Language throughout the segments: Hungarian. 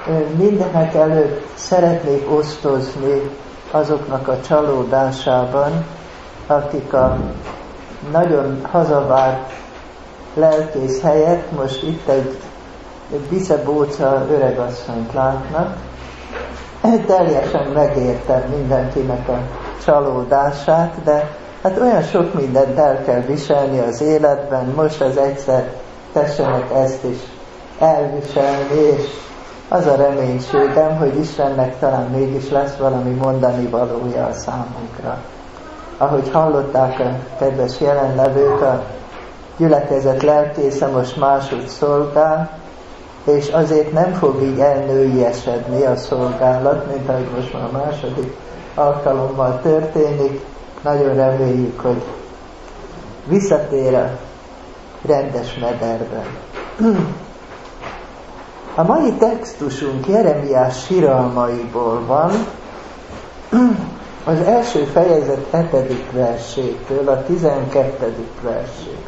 Mindenek előtt szeretnék osztozni azoknak a csalódásában, akik a nagyon hazavárt lelkész helyett most itt egy biszebóca öregasszonyt látnak. Teljesen megértem mindenkinek a csalódását, de hát olyan sok mindent el kell viselni az életben, most az egyszer tessenek ezt is elviselni, és az a reménységem, hogy Istennek talán mégis lesz valami mondani valója a számunkra. Ahogy hallották a kedves jelenlevők, a gyülekezet lelkésze most máshogy szolgál, és azért nem fog így elnőiesedni a szolgálat, mint ahogy most már a második alkalommal történik. Nagyon reméljük, hogy visszatér a rendes mederbe. A mai textusunk Jeremiás siralmaiból van, az első fejezet 7. versétől a 12. verség.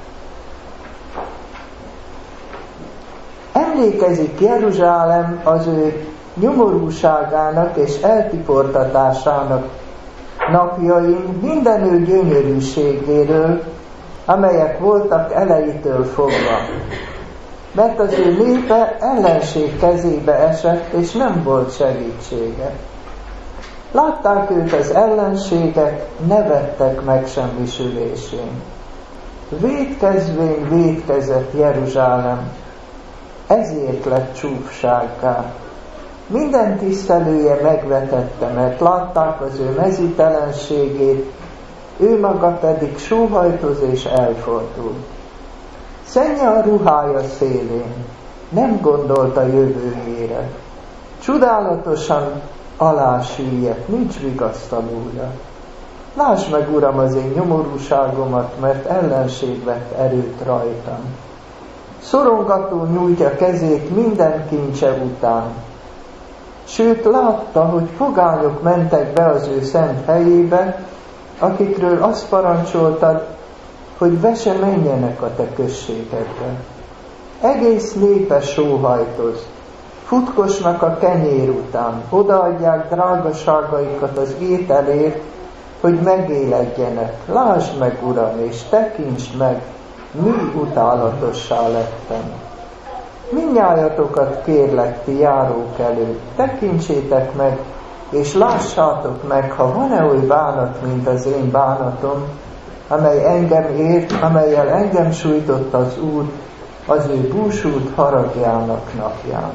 Emlékezik Jeruzsálem az ő nyomorúságának és eltiportatásának napjain minden ő gyönyörűségéről, amelyek voltak elejétől fogva. Mert az ő népe ellenség kezébe esett, és nem volt segítsége. Látták őt az ellenségek, nevettek megsemmisülésén. Vétkezvén vétkezett Jeruzsálem, ezért lett csúfsággá. Minden tisztelője megvetette, mert látták az ő mezítelenségét, ő maga pedig sóhajtoz és elfordul. Szennye a ruhája szélén, nem gondolt a jövőjére. Csodálatosan alásüllyedt, nincs vigasztalója. Lásd meg, Uram, az én nyomorúságomat, mert ellenség vett erőt rajtam. Szorongató nyújtja kezét minden kincse után. Sőt, látta, hogy pogányok mentek be az ő szent helyébe, akikről azt parancsoltad, hogy be se menjenek a te községedbe. Egész népe sóhajtoz, futkosnak a kenyér után, odaadják drágaságaikat az ételért, hogy megéledjenek. Lásd meg, Uram, és tekintsd meg, mi utálatossá lettem. Mindnyájatokat kérlek, ti járók előtt, tekintsétek meg, és lássátok meg, ha van-e oly bánat, mint az én bánatom, amely engem ért, amellyel engem sújtott az Úr, az ő búsult haragjának napján.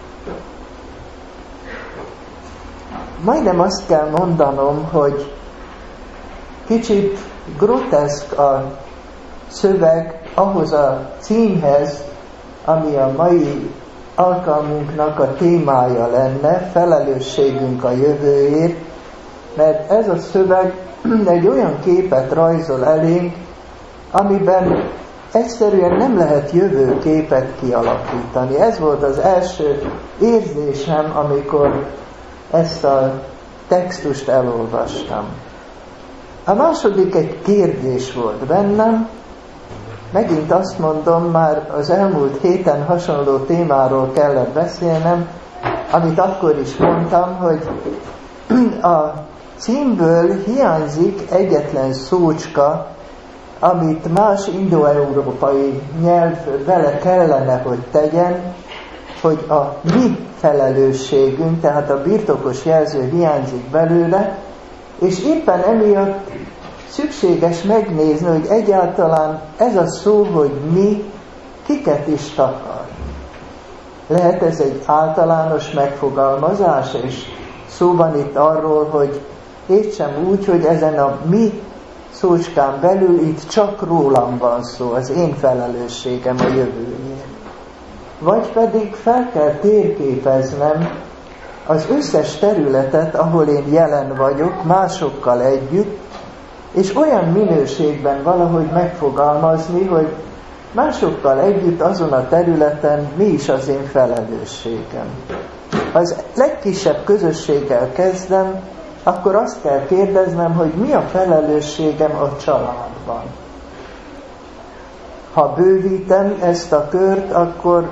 Majdnem azt kell mondanom, hogy kicsit groteszk a szöveg ahhoz a címhez, ami a mai alkalmunknak a témája lenne, felelősségünk a jövőért, mert ez a szöveg egy olyan képet rajzol elénk, amiben egyszerűen nem lehet jövőképet kialakítani. Ez volt az első érzésem, amikor ezt a textust elolvastam. A második egy kérdés volt bennem. Megint azt mondom, már az elmúlt héten hasonló témáról kellett beszélnem, amit akkor is mondtam, hogy a címből hiányzik egyetlen szócska, amit más indoeurópai nyelv vele kellene, hogy tegyen, hogy a mi felelősségünk, tehát a birtokos jelző hiányzik belőle, és éppen emiatt szükséges megnézni, hogy egyáltalán ez a szó, hogy mi, kiket is takar. Lehet ez egy általános megfogalmazás, és szó van itt arról, hogy értsem úgy, hogy ezen a mi szócskán belül itt csak rólam van szó, az én felelősségem a jövőjén. Vagy pedig fel kell térképeznem az összes területet, ahol én jelen vagyok, másokkal együtt, és olyan minőségben valahogy megfogalmazni, hogy másokkal együtt azon a területen mi is az én felelősségem. Ha az legkisebb közösséggel kezdem, akkor azt kell kérdeznem, hogy mi a felelősségem a családban. Ha bővítem ezt a kört, akkor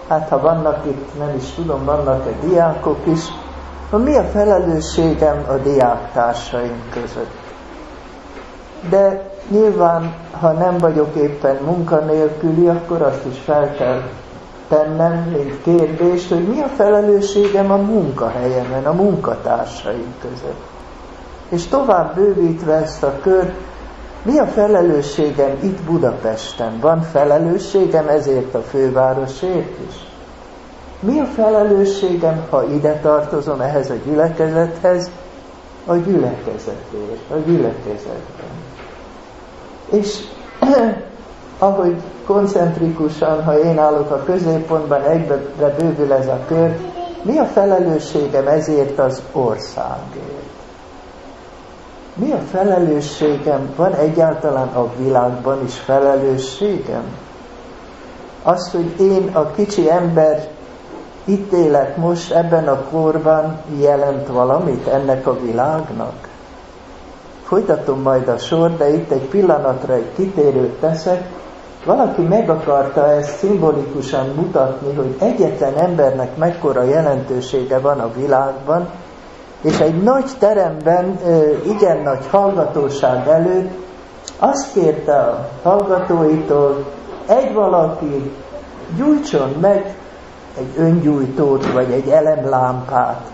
hát ha vannak itt, nem is tudom, vannak-e diákok is, hogy mi a felelősségem a diáktársaim között. De nyilván, ha nem vagyok éppen munkanélküli, akkor azt is fel kell tennem, mint kérdést, hogy mi a felelősségem a munkahelyemen, a munkatársaim között. És tovább bővítve ezt a kört, mi a felelősségem itt Budapesten? Van felelősségem ezért a fővárosért is? Mi a felelősségem, ha ide tartozom ehhez a gyülekezethez? A gyülekezetért, a gyülekezetben. És ahogy koncentrikusan, ha én állok a középpontban, egybe bővül ez a kör, mi a felelősségem ezért az országért? Mi a felelősségem? Van egyáltalán a világban is felelősségem? Az, hogy én, a kicsi ember, itt élek most, ebben a korban, jelent valamit ennek a világnak? Folytatom majd a sor, de itt egy pillanatra egy kitérőt teszek. Valaki meg akarta ezt szimbolikusan mutatni, hogy egyetlen embernek mekkora jelentősége van a világban, és egy nagy teremben, igen nagy hallgatóság előtt azt kérte a hallgatóitól, egy valaki gyújtson meg egy öngyújtót, vagy egy elemlámpát.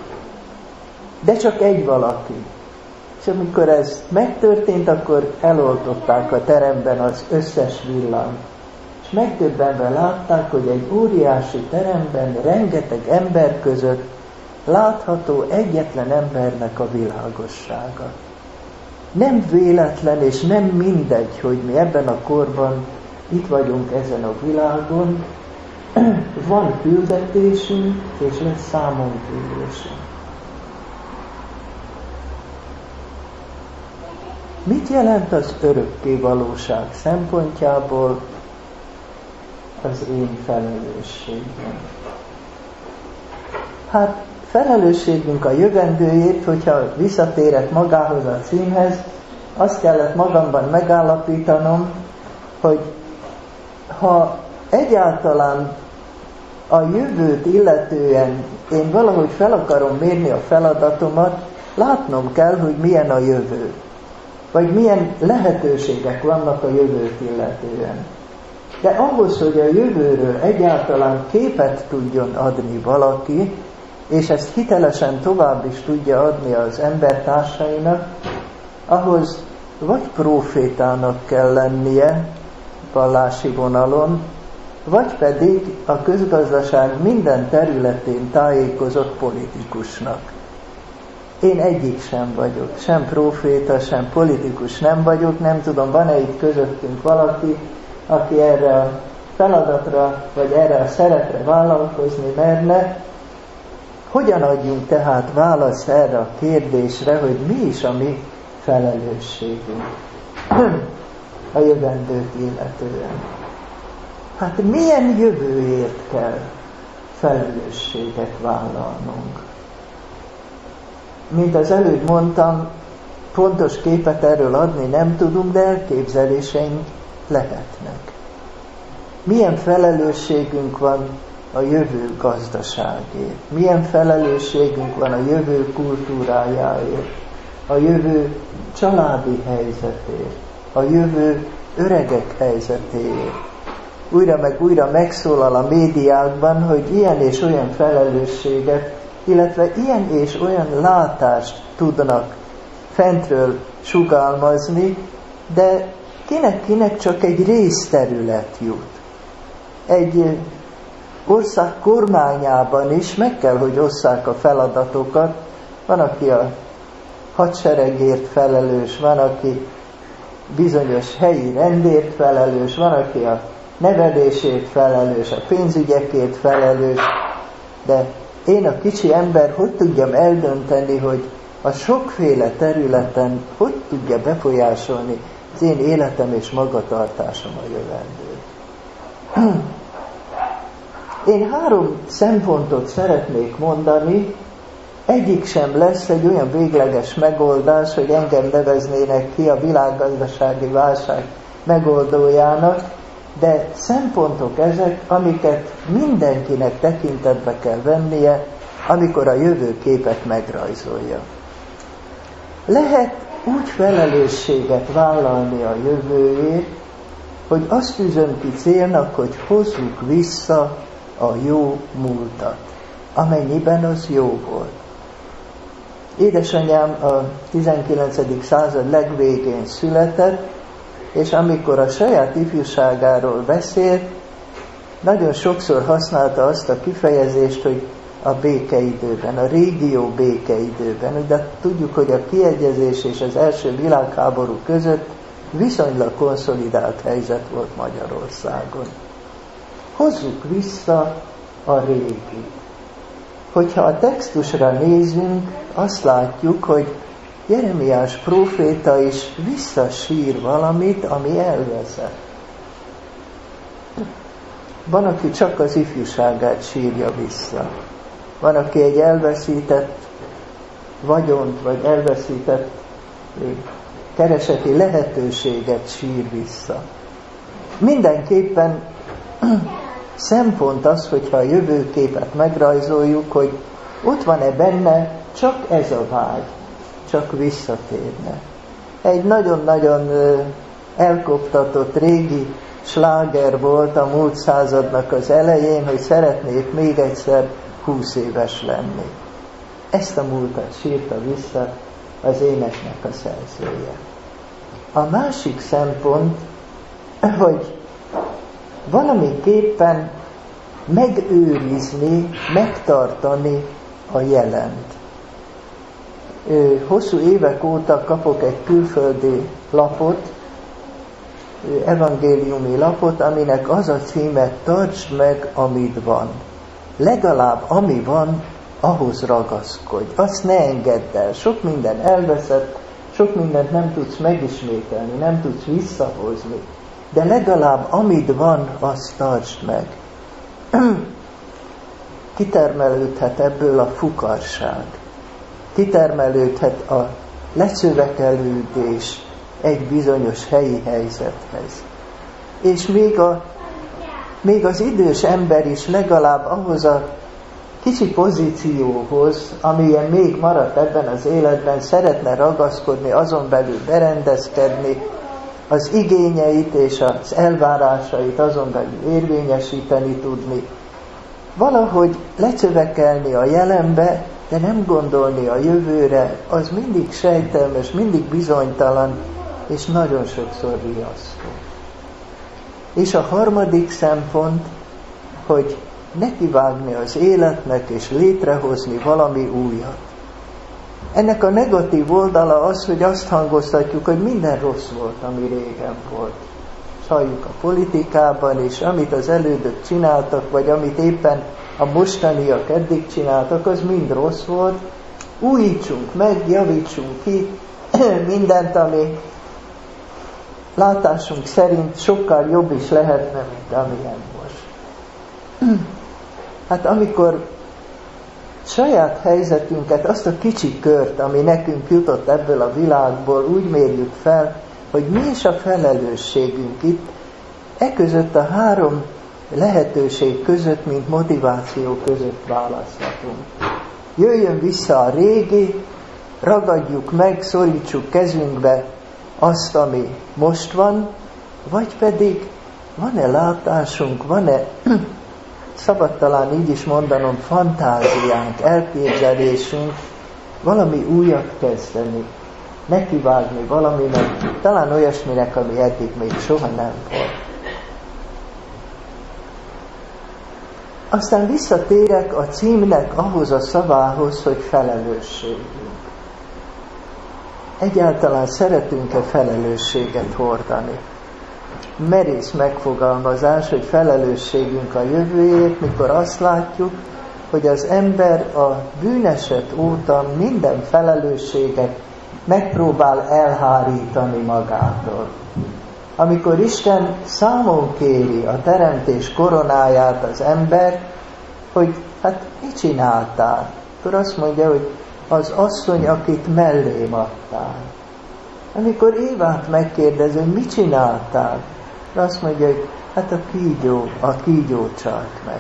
De csak egy valaki. És amikor ez megtörtént, akkor eloltották a teremben az összes villanyt. És megdöbbenve látták, hogy egy óriási teremben, rengeteg ember között látható egyetlen embernek a világossága. Nem véletlen és nem mindegy, hogy mi ebben a korban itt vagyunk ezen a világon, van küldetésünk, és lesz számonkérésünk. Mit jelent az örökké valóság szempontjából az én felelősségem? Hát felelősségünk a jövendőjét, hogyha visszatérek magához a címhez, azt kellett magamban megállapítanom, hogy ha egyáltalán a jövőt illetően én valahogy fel akarom mérni a feladatomat, látnom kell, hogy milyen a jövő. Vagy milyen lehetőségek vannak a jövőt illetően. De ahhoz, hogy a jövőről egyáltalán képet tudjon adni valaki, és ezt hitelesen tovább is tudja adni az embertársainak, ahhoz vagy prófétának kell lennie vallási vonalon, vagy pedig a közgazdaság minden területén tájékozott politikusnak. Én egyik sem vagyok, sem próféta, sem politikus nem vagyok, nem tudom, van-e itt közöttünk valaki, aki erre a feladatra, vagy erre a szerepre vállalkozni merne. Hogyan adjunk tehát választ erre a kérdésre, hogy mi is a mi felelősségünk a jövendőt illetően? Hát milyen jövőért kell felelősséget vállalnunk? Mint az előbb mondtam, pontos képet erről adni nem tudunk, de elképzeléseink lehetnek. Milyen felelősségünk van a jövő gazdaságért? Milyen felelősségünk van a jövő kultúrájáért? A jövő családi helyzetért? A jövő öregek helyzetéért? Újra meg újra megszólal a médiákban, hogy ilyen és olyan felelősséget, illetve ilyen és olyan látást tudnak fentről sugallmazni, de kinek csak egy részterület jut. Egy ország kormányában is meg kell, hogy osszák a feladatokat. Van, aki a hadseregért felelős, van, aki bizonyos helyi rendért felelős, van, aki a nevelésért felelős, a pénzügyekért felelős, de én a kicsi ember hogy tudjam eldönteni, hogy a sokféle területen hogy tudja befolyásolni az én életem és magatartásom a jövendőt. Én 3 szempontot szeretnék mondani, egyik sem lesz egy olyan végleges megoldás, hogy engem neveznének ki a világgazdasági válság megoldójának, de szempontok ezek, amiket mindenkinek tekintetbe kell vennie, amikor a jövőképet megrajzolja. Lehet úgy felelősséget vállalni a jövőért, hogy azt tűzöm ki célnak, hogy hozzuk vissza a jó múltat, amennyiben az jó volt. Édesanyám a 19. század legvégén született, és amikor a saját ifjúságáról beszélt, nagyon sokszor használta azt a kifejezést, hogy a békeidőben, a régió békeidőben. De tudjuk, hogy a kiegyezés és az első világháború között viszonylag konszolidált helyzet volt Magyarországon. Hozzuk vissza a régi. Hogyha a textusra nézünk, azt látjuk, hogy Jeremiás próféta is visszasír valamit, ami elveszett. Van, aki csak az ifjúságát sírja vissza. Van, aki egy elveszített vagyont, vagy elveszített kereseti lehetőséget sír vissza. Mindenképpen szempont az, hogyha a jövőképet megrajzoljuk, hogy ott van-e benne csak ez a vágy, csak visszatérne. Egy nagyon-nagyon elkoptatott régi sláger volt a múlt századnak az elején, hogy szeretnék még egyszer 20 éves lenni. Ezt a múltat sírta vissza az éneknek a szerzője. A másik szempont, hogy valamiképpen megőrizni, megtartani a jelent. Hosszú évek óta kapok egy külföldi lapot, evangéliumi lapot, aminek az a címe: tartsd meg, amit van. Legalább ami van, ahhoz ragaszkodj. Azt ne engedd el. Sok minden elveszett, sok mindent nem tudsz megismételni, nem tudsz visszahozni. De legalább amit van, azt tartsd meg. Kitermelődhet ebből a fukarság. Kitermelődhet a lecövekelődés egy bizonyos helyi helyzethez. És még az idős ember is legalább ahhoz a kicsi pozícióhoz, amilyen még maradt ebben az életben, szeretne ragaszkodni, azon belül berendezkedni, az igényeit és az elvárásait azon belül érvényesíteni tudni. Valahogy lecövekelni a jelenbe, de nem gondolni a jövőre, az mindig sejtelmes, mindig bizonytalan, és nagyon sokszor riasztó. És a harmadik szempont, hogy nekivágni az életnek, és létrehozni valami újat. Ennek a negatív oldala az, hogy azt hangoztatjuk, hogy minden rossz volt, ami régen volt. És halljuk a politikában is, amit az elődök csináltak, vagy amit éppen a mostaniak eddig csináltak, az mind rossz volt. Újítsunk meg, javítsunk ki mindent, ami látásunk szerint sokkal jobb is lehetne, mint amilyen most. Hát amikor saját helyzetünket, azt a kicsi kört, ami nekünk jutott ebből a világból, úgy mérjük fel, hogy mi is a felelősségünk itt, között a három lehetőség között, mint motiváció között választhatunk. Jöjjön vissza a régi, ragadjuk meg, szorítsuk kezünkbe azt, ami most van, vagy pedig van-e látásunk, van-e, szabad talán így is mondanom, fantáziánk, elképzelésünk, valami újat kezdeni, nekivágni valaminek, talán olyasminek, ami eddig még soha nem volt. Aztán visszatérek a címnek ahhoz a szavához, hogy felelősségünk. Egyáltalán szeretünk-e felelősséget hordani? Merész megfogalmazás, hogy felelősségünk a jövőért, mikor azt látjuk, hogy az ember a bűneset óta minden felelősséget megpróbál elhárítani magától. Amikor Isten számon kéri a teremtés koronáját az ember, hogy hát mit csináltál? Akkor azt mondja, hogy az asszony, akit mellém adtál. Amikor Évát megkérdezi, hogy mit csináltál? Azt mondja, hogy Hát a kígyó csalt meg.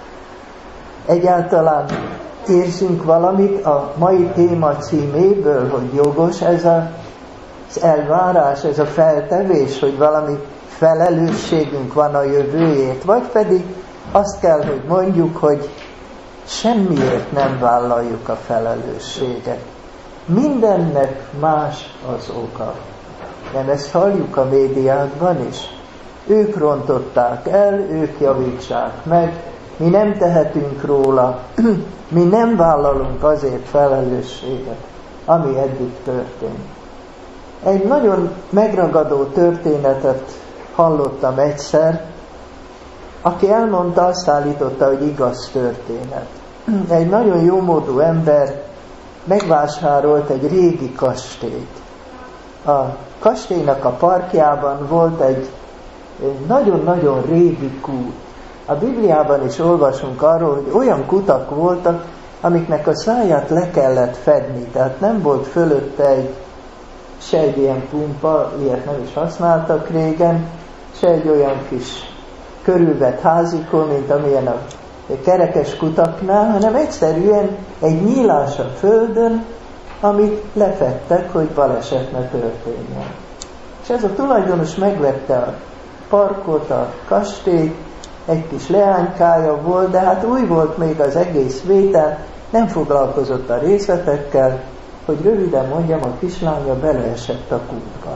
Egyáltalán érzünk valamit a mai téma címéből, hogy jogos ez az elvárás, ez a feltevés, hogy valami felelősségünk van a jövőjét, vagy pedig azt kell, hogy mondjuk, hogy semmiért nem vállaljuk a felelősséget. Mindennek más az oka. Nem ezt halljuk a médiákban is. Ők rontották el, ők javítsák meg, mi nem tehetünk róla, mi nem vállalunk azért felelősséget, ami eddig történt. Egy nagyon megragadó történetet hallottam egyszer, aki elmondta, azt állította, hogy igaz történet. Egy nagyon jómódú ember megvásárolt egy régi kastélyt. A kastélynak a parkjában volt egy nagyon-nagyon régi kút. A Bibliában is olvasunk arról, hogy olyan kutak voltak, amiknek a száját le kellett fedni, tehát nem volt fölötte se egy ilyen pumpa, ilyet nem is használtak régen, se egy olyan kis körülvett házikó, mint amilyen a kerekes kutaknál, hanem egyszerűen egy nyílás a földön, amit lefedtek, hogy baleset ne történjen. És ez a tulajdonos megvette a parkot, a kastélyt, egy kis leánykája volt, de hát új volt még az egész vétel, nem foglalkozott a részletekkel, hogy röviden mondjam, a kislánya beleesett a kútba.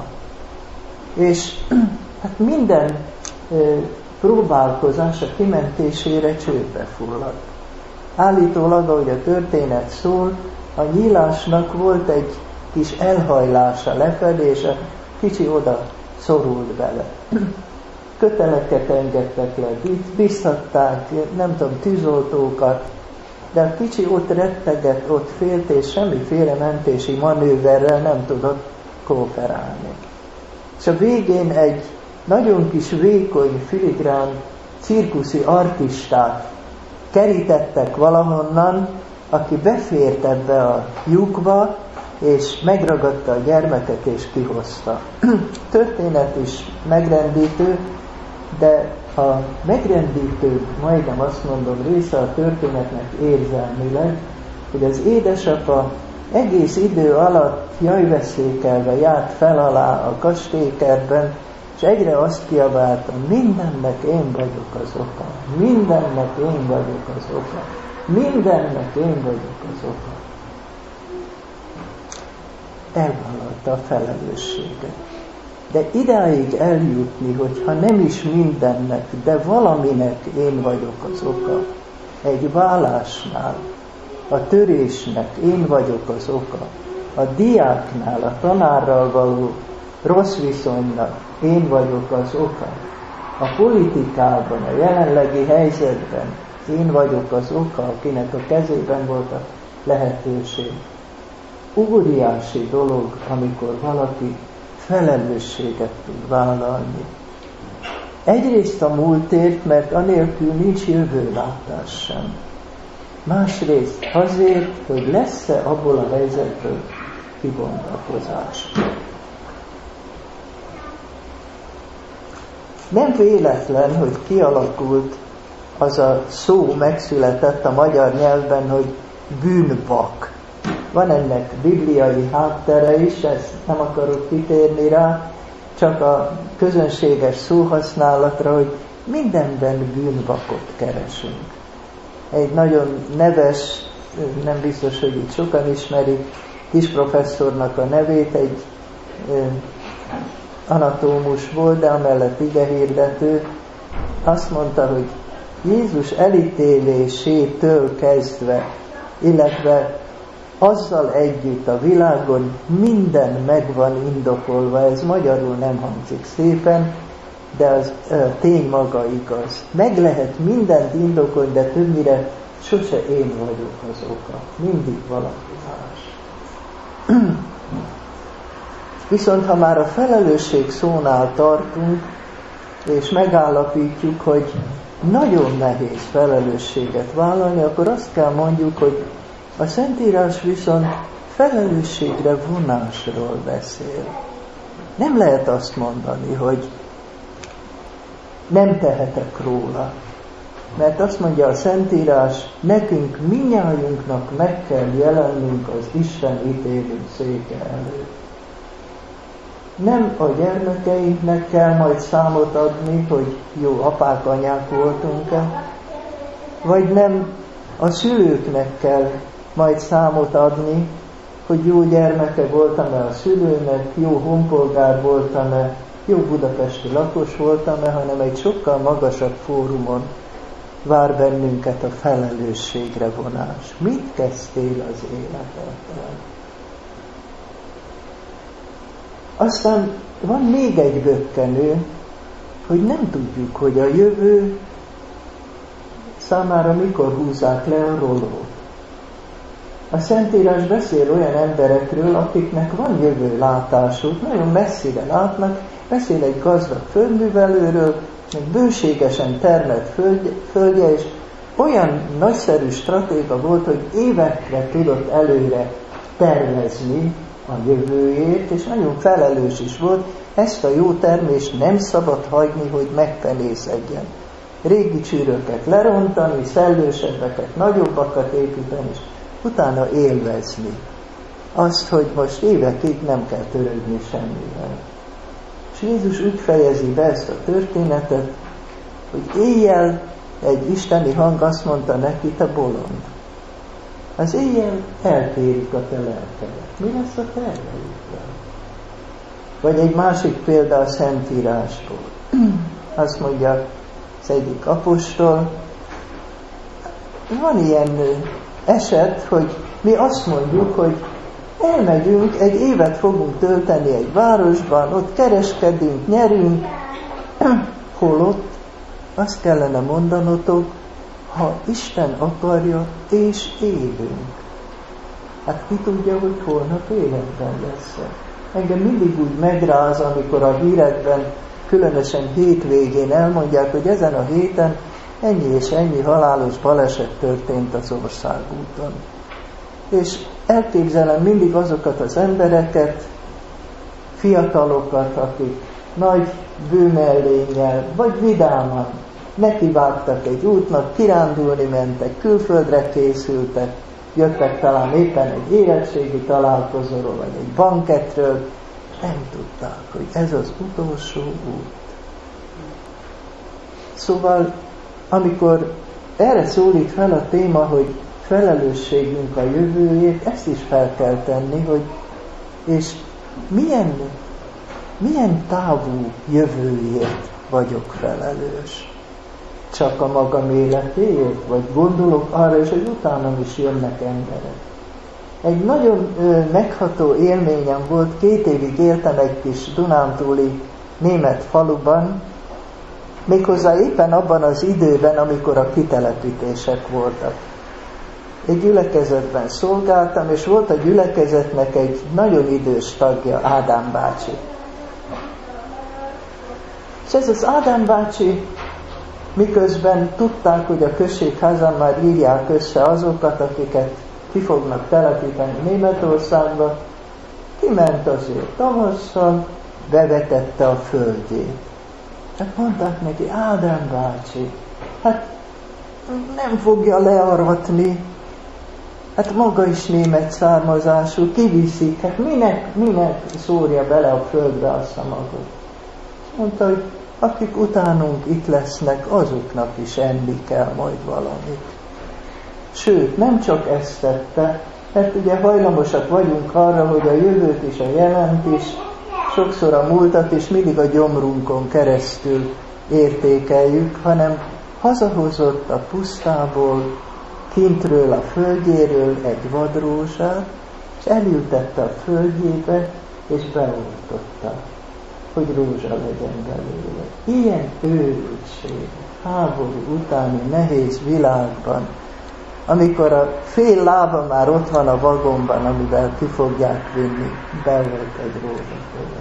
És hát minden próbálkozás a kimentésére csődbe fulladt. Állítólag, ahogy a történet szól, a nyílásnak volt egy kis elhajlása, lefedése, kicsi oda szorult bele. Köteleket engedtek le, biztatták, nem tudom, tűzoltókat, de a kicsi ott rettegett, ott félt, és semmiféle mentési manőverrel nem tudott kooperálni. És a végén egy nagyon kis vékony, filigrán cirkuszi artistát kerítettek valahonnan, aki befért ebbe a lyukba, és megragadta a gyermeket, és kihozta. Történet is megrendítő, de a megrendítő, majdnem azt mondom, része a történetnek érzelmileg, hogy az édesapa egész idő alatt jajveszékelve járt fel alá a kastélykertben, és egyre azt kiabálta, mindennek én vagyok az oka, mindennek én vagyok az oka, mindennek én vagyok az oka. Elvállalta a felelősséget. De idáig eljutni, hogyha nem is mindennek, de valaminek én vagyok az oka. Egy vállásnál, a törésnek én vagyok az oka. A diáknál, a tanárral való rossz viszonynak én vagyok az oka. A politikában, a jelenlegi helyzetben én vagyok az oka, akinek a kezében volt a lehetőség. Óriási dolog, amikor valaki felelősséget tud vállalni. Egyrészt a múltért, mert anélkül nincs jövőlátás sem. Másrészt azért, hogy lesz-e abból a helyzetből kibontakozás. Nem véletlen, hogy kialakult az a szó, megszületett a magyar nyelvben, hogy bűnbak. Van ennek bibliai háttere is, ezt nem akarok kitérni rá, csak a közönséges szóhasználatra, hogy mindenben bűnbakot keresünk. Egy nagyon neves, nem biztos, hogy itt sokan ismerik, kisprofesszornak a nevét, egy anatómus volt, de amellett igehirdető, azt mondta, hogy Jézus elítélésétől kezdve, illetve azzal együtt a világon minden meg van indokolva, ez magyarul nem hangzik szépen, de az tény maga igaz. Meg lehet mindent indokolni, de többnyire sose én vagyok az oka. Mindig valaki más. Viszont ha már a felelősség szónál tartunk, és megállapítjuk, hogy nagyon nehéz felelősséget vállalni, akkor azt kell mondjuk, hogy a Szentírás viszont felelősségre vonásról beszél. Nem lehet azt mondani, hogy nem tehetek róla. Mert azt mondja a Szentírás, nekünk mindnyájunknak meg kell jelennünk az Isten ítélő széke előtt. Nem a gyermekeinknek kell majd számot adni, hogy jó apák, anyák voltunk-e, vagy nem a szülőknek kell majd számot adni, hogy jó gyermeke voltam-e a szülőnek, jó honpolgár voltam-e, jó budapesti lakos voltam-e, hanem egy sokkal magasabb fórumon vár bennünket a felelősségre vonás. Mit kezdtél az életedben? Aztán van még egy bökkenő, hogy nem tudjuk, hogy a jövő számára mikor húzzák le a rolót. A Szentírás beszél olyan emberekről, akiknek van jövőlátásuk, nagyon messzire látnak, beszél egy gazdag földművelőről, egy bőségesen termelt földje, és olyan nagyszerű stratéga volt, hogy évekre tudott előre tervezni a jövőjét, és nagyon felelős is volt, ezt a jó termést nem szabad hagyni, hogy megfenészedjen. Régi csűröket lerontani, szellősebbeket, nagyobbakat építeni, és utána élvezni. Azt, hogy most évekig nem kell törődni semmivel. És Jézus úgy fejezi be ezt a történetet, hogy éjjel egy isteni hang azt mondta neki, te bolond. Az éjjel eltérik a te lelkedet. Mi lesz a terveidben? Vagy egy másik példa a Szentírásból. Azt mondja az egyik apostol, van ilyen eset, hogy mi azt mondjuk, hogy elmegyünk, egy évet fogunk tölteni egy városban, ott kereskedünk, nyerünk, holott azt kellene mondanotok, ha Isten akarja, és élünk. Hát ki tudja, hogy holnap életben lesz. Engem mindig úgy megráz, amikor a hírekben, különösen hétvégén elmondják, hogy ezen a héten ennyi és ennyi halálos baleset történt az országúton. És elképzelem mindig azokat az embereket, fiatalokat, akik nagy bőmellénnyel, vagy vidáman nekivágtak egy útnak, kirándulni mentek, külföldre készültek, jöttek talán éppen egy érettségi találkozóról, vagy egy banketről, nem tudták, hogy ez az utolsó út. Szóval, amikor erre szólít fel a téma, hogy felelősségünk a jövőjét, ezt is fel kell tenni, hogy és milyen távú jövőjét vagyok felelős. Csak a magam életéért? Vagy gondolok arra is, hogy utánam is jönnek emberek. Egy nagyon megható élményem volt, 2 évig éltem egy kis dunántúli német faluban, méghozzá éppen abban az időben, amikor a kitelepítések voltak. Egy gyülekezetben szolgáltam, és volt a gyülekezetnek egy nagyon idős tagja, Ádám bácsi. És ez az Ádám bácsi, miközben tudták, hogy a községházan már írják össze azokat, akiket ki fognak telepíteni Németországba, kiment azért tavasszal, bevetette a földjét. Hát mondták neki, Ádám bácsi, hát nem fogja learatni, hát maga is német származású, kiviszik, hát minek szórja bele a földbe azt a magot. Mondta, hogy akik utánunk itt lesznek, azoknak is enni kell majd valamit. Sőt, nem csak ezt tette, mert ugye hajlamosak vagyunk arra, hogy a jövőt is, a jelent is, sokszor a múltat is mindig a gyomrunkon keresztül értékeljük, hanem hazahozott a pusztából, kintről a földjéről egy vadrózsát, és elültette a földjébe, és beoltotta, hogy rózsa legyen belőle. Ilyen őrültség, háború utáni nehéz világban, amikor a fél lába már ott van a vagonban, amivel ki fogják vinni, beölt egy rózsafövet.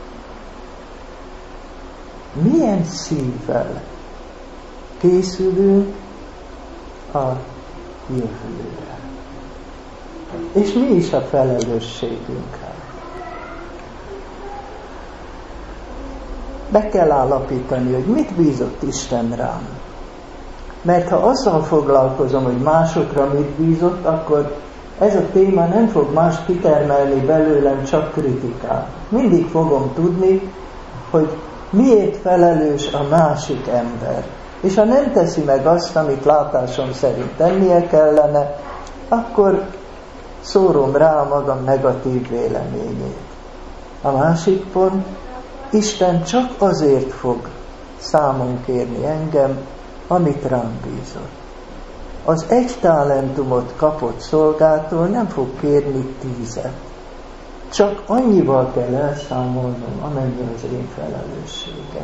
Milyen szívvel készülünk a jövőre? És mi is a felelősségünk? be kell állapítani, hogy mit bízott Isten rám. Mert ha azzal foglalkozom, hogy másokra mit bízott, akkor ez a téma nem fog más kitermelni belőlem, csak kritikát. Mindig fogom tudni, hogy miért felelős a másik ember. És ha nem teszi meg azt, amit látásom szerint tennie kellene, akkor szórom rá a magam negatív véleményét. A másik pont, Isten csak azért fog számon kérni engem, amit rám bízott. Az 1 talentumot kapott szolgától nem fog kérni 10. Csak annyival kell elszámolnom, amennyi az én felelősségem.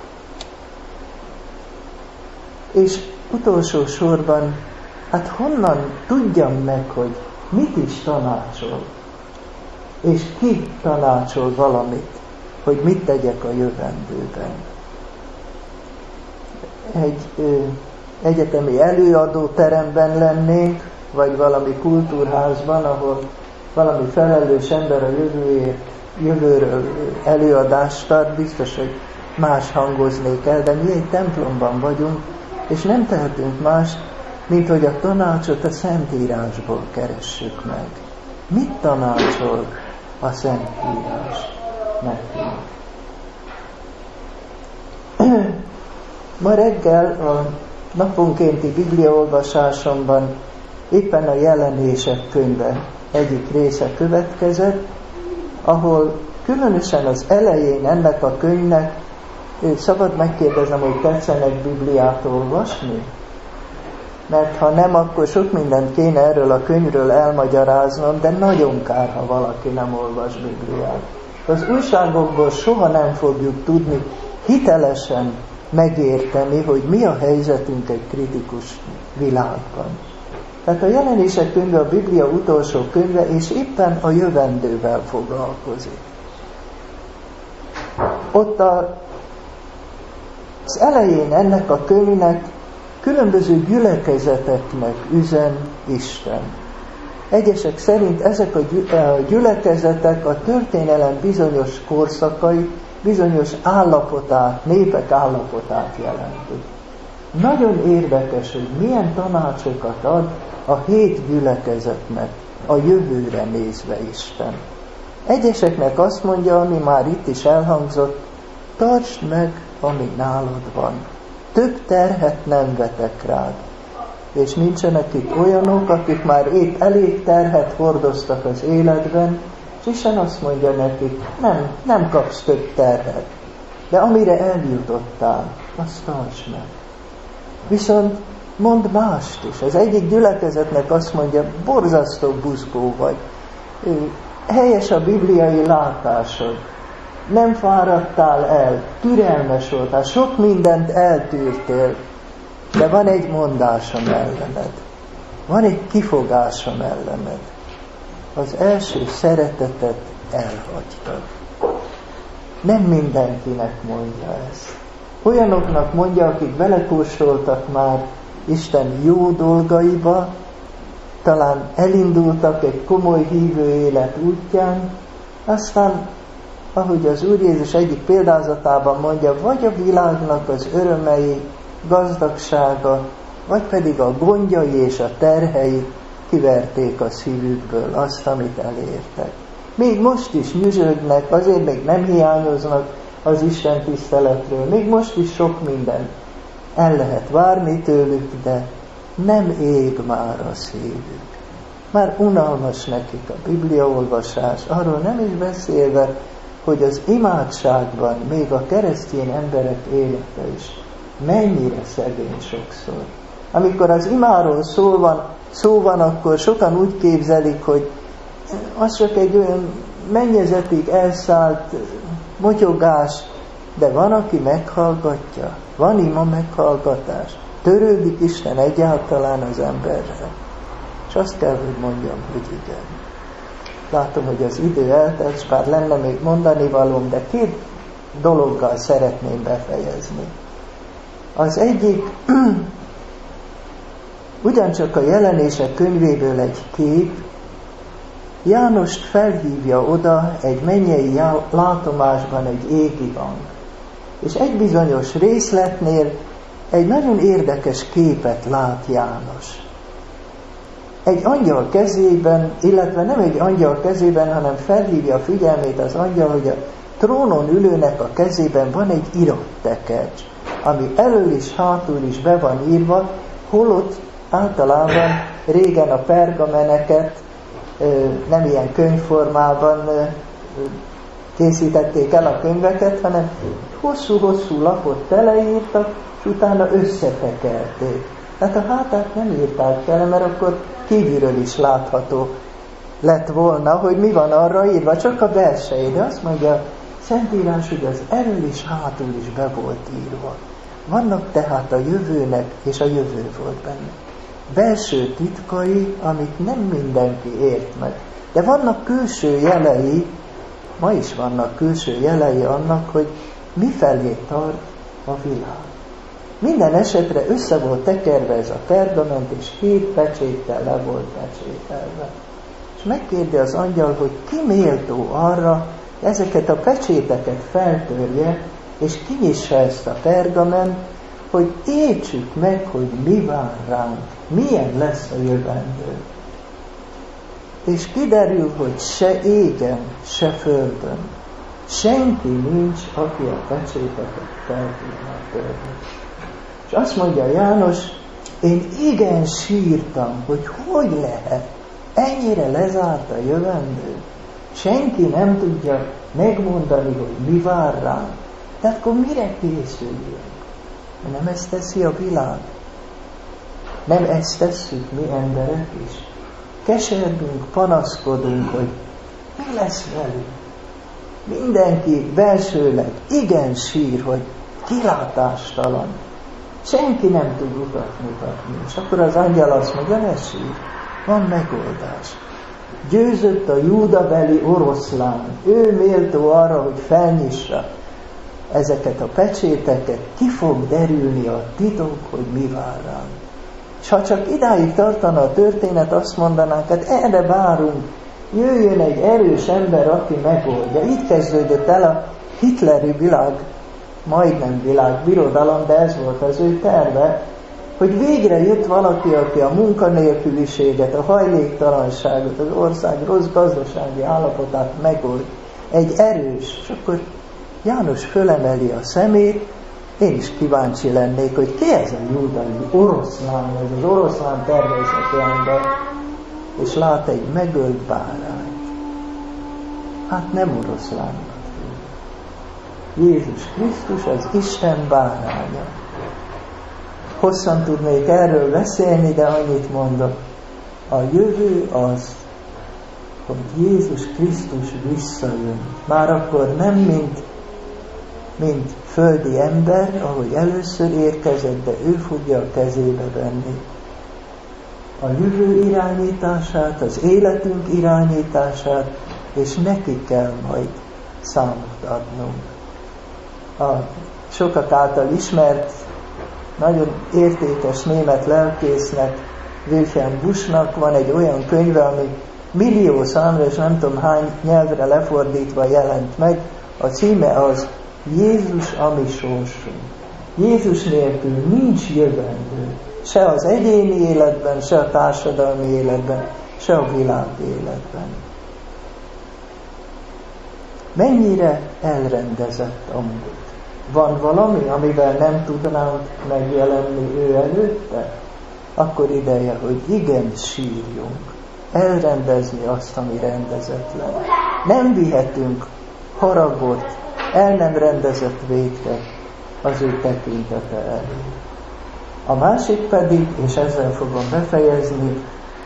És utolsó sorban, hát honnan tudjam meg, hogy mit is tanácsol, és ki tanácsol valamit, hogy mit tegyek a jövendőben. Egy egyetemi előadóteremben lennénk, vagy valami kultúrházban, ahol valami felelős ember a jövőről előadást tart, biztos, hogy más hangoznék el, de mi egy templomban vagyunk, és nem tehetünk más, mint hogy a tanácsot a Szentírásból keressük meg. Mit tanácsol a Szentírás nekünk? Ma reggel a naponkénti bibliaolvasásomban éppen a Jelenések könyve egyik része következett, ahol különösen az elején ennek a könyvnek, szabad megkérdezem, hogy tetszenek Bibliát olvasni? Mert ha nem, akkor sok mindent kéne erről a könyvről elmagyaráznom, de nagyon kár, ha valaki nem olvas Bibliát. Az újságokból soha nem fogjuk tudni hitelesen megérteni, hogy mi a helyzetünk egy kritikus világban. Tehát a Jelenések könyve a Biblia utolsó könyve, és éppen a jövendővel foglalkozik. Ott az elején ennek a könyvnek különböző gyülekezeteknek üzen Isten. Egyesek szerint ezek a gyülekezetek a történelem bizonyos korszakait, bizonyos állapotát, népek állapotát jelentik. Nagyon érdekes, hogy milyen tanácsokat ad a 7 gyülekezetnek a jövőre nézve Isten. Egyeseknek azt mondja, ami már itt is elhangzott, tartsd meg, ami nálad van. Több terhet nem vetek rád. És nincsenek itt olyanok, akik már épp elég terhet hordoztak az életben, és Isten azt mondja nekik, nem kapsz több terhet, de amire eljutottál, azt tartsd meg. Viszont mond mást is. Az egyik gyülekezetnek azt mondja, borzasztó buzgó vagy, helyes a bibliai látásod, nem fáradtál el, türelmes voltál, sok mindent eltűrtél, de van egy mondásom ellened, van egy kifogásom ellened. Az első szeretetet elhagytad. Nem mindenkinek mondja ezt. Olyanoknak mondja, akik belekóstoltak már Isten jó dolgaiba, talán elindultak egy komoly hívő élet útján, aztán, ahogy az Úr Jézus egyik példázatában mondja, vagy a világnak az örömei, gazdagsága, vagy pedig a gondjai és a terhei kiverték a szívükből azt, amit elértek. Még most is nyüzsögnek, azért még nem hiányoznak az Isten tiszteletről. Még most is sok minden el lehet várni tőlük, de nem ég már a szívük. Már unalmas nekik a bibliaolvasás, arról nem is beszélve, hogy az imádságban még a keresztény emberek élete is mennyire szegény sokszor. Amikor az imáról szó van, akkor sokan úgy képzelik, hogy az csak egy olyan mennyezetig elszállt motyogás, de van, aki meghallgatja, van ima meghallgatás, törődik Isten egyáltalán az emberrel. És azt kell, hogy mondjam, hogy igen. Látom, hogy az idő eltelt, és bár lenne még mondani valóm, de 2 dologgal szeretném befejezni. Az egyik, ugyancsak a Jelenések könyvéből egy kép, Jánost felhívja oda egy mennyei látomásban egy égi hang. És egy bizonyos részletnél egy nagyon érdekes képet lát János. Egy angyal kezében, illetve nem egy angyal kezében, hanem felhívja a figyelmét az angyal, hogy a trónon ülőnek a kezében van egy írott tekercs, ami elől is, hátul is be van írva, holott általában régen a pergameneket nem ilyen könyvformában készítették el a könyveket, hanem hosszú-hosszú lapot teleírtak, és utána összetekerték. Tehát a hátát nem írták fel, mert akkor kívülről is látható lett volna, hogy mi van arra írva, csak a belsejé. De azt mondja a Szentírás, hogy az elől is, hátul is be volt írva. Vannak tehát a jövőnek, és a jövő volt benne belső titkai, amit nem mindenki ért meg. De vannak külső jelei, ma is vannak külső jelei annak, hogy mifelé tart a világ. Minden esetre össze volt tekerve ez a pergament, és 7 pecséttel le volt pecsételve. És megkérdi az angyal, hogy ki méltó arra, ezeket a pecséteket feltörje, és kinyissa ezt a pergament, hogy értsük meg, hogy mi vár ránk, milyen lesz a jövendő. És kiderül, hogy se égen, se földön senki nincs, aki a pecséteket fel tudna törni. És azt mondja János, én igen sírtam, hogy lehet, ennyire lezárt a jövendő. Senki nem tudja megmondani, hogy mi vár ránk. Tehát akkor mire készüljünk? Nem ezt teszi a világ. Nem ezt tesszük mi emberek is. Kesergünk, panaszkodunk, hogy mi lesz velünk. Mindenki belsőleg igen sír, hogy kilátástalan. Senki nem tud utat mutatni. És akkor az angyal azt mondja, ne sír, van megoldás. Győzött a júdabeli oroszlán. Ő méltó arra, hogy felnyissa ezeket a pecséteket, ki fog derülni a titok, hogy mi vár ránk. És ha csak idáig tartana a történet, azt mondanánk, hát erre várunk, jöjjön egy erős ember, aki megoldja. Így kezdődött el a hitleri világ, majdnem világbirodalom, de ez volt az ő terve, hogy végre jött valaki, aki a munkanélküliséget, a hajléktalanságot, az ország rossz gazdasági állapotát megold. Egy erős, és akkor János fölemeli a szemét, én is kíváncsi lennék, hogy ki ez a júdai oroszlán, ez az oroszlán természeti ember, és lát egy megölt bárányt. Hát nem oroszlánnak. Jézus Krisztus az Isten báránya. Hosszan tudnék erről beszélni, de annyit mondok. A jövő az, hogy Jézus Krisztus visszajön. Már akkor nem mint földi ember, ahogy először érkezett, de ő fogja a kezébe venni a jövő irányítását, az életünk irányítását, és neki kell majd számot adnunk. A sokak által ismert, nagyon értékes német lelkésznek, Wilhelm Buschnak van egy olyan könyve, ami millió számra, és nem tudom hány nyelvre lefordítva jelent meg. A címe az Jézus a mi sorsunk. Jézus nélkül nincs jövendő. Se az egyéni életben, se a társadalmi életben, se a világ életben. Mennyire elrendezett amúgy. Van valami, amivel nem tudnánk megjelenni ő előtte? Akkor ideje, hogy igen, sírjunk. Elrendezni azt, ami rendezetlen. Nem vihetünk haragot, el nem rendezett vétket az ő tekintete elé. A másik pedig, és ezzel fogom befejezni,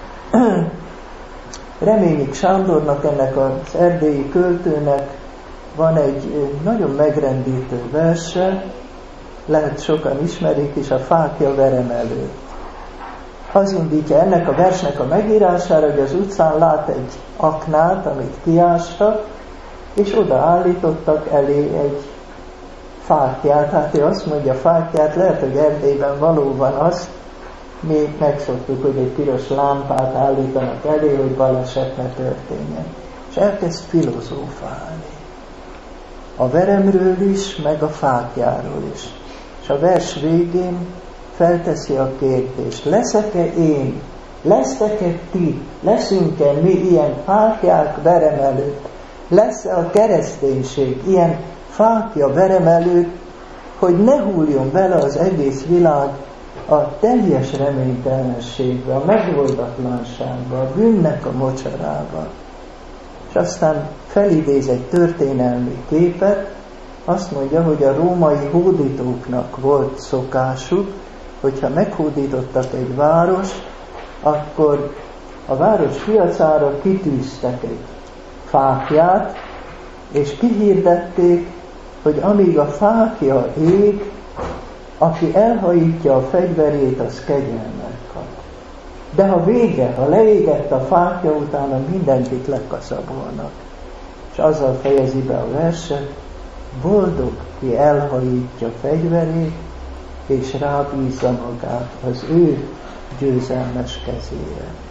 Reményik Sándornak, ennek az erdélyi költőnek van egy nagyon megrendítő verse, lehet sokan ismerik is, a Fákja verem előtt. Az indítja ennek a versnek a megírására, hogy az utcán lát egy aknát, amit kiástak, és odaállítottak elé egy fákját. Hát ő azt mondja, fákját, lehet, hogy Erdélyben valóban azt, mi megszoktuk, hogy egy piros lámpát állítanak elé, hogy baleset ne történjen. És elkezd filozófálni. a veremről is, meg a fáklyáról is. És a vers végén felteszi a kérdést, leszek-e én, lesztek-e ti, leszünk-e mi ilyen fáklyák verem előtt, lesz-e a kereszténység ilyen fákja verem előtt, hogy ne hulljon bele az egész világ a teljes reménytelenségbe, a megoldatlanságba, a bűnnek a mocsarába. És aztán felidéz egy történelmi képet, azt mondja, hogy a római hódítóknak volt szokásuk, hogyha meghódítottak egy várost, akkor a város piacára kitűztek egy fáklyát, és kihirdették, hogy amíg a fákja ég, aki elhajítja a fegyverét, az kegyelmet kap. De ha vége, ha leégett a fákja, utána mindenkit lekaszabolnak. És azzal fejezi be a verset, boldog, ki elhajítja fegyverét, és rábízza magát az ő győzelmes kezére.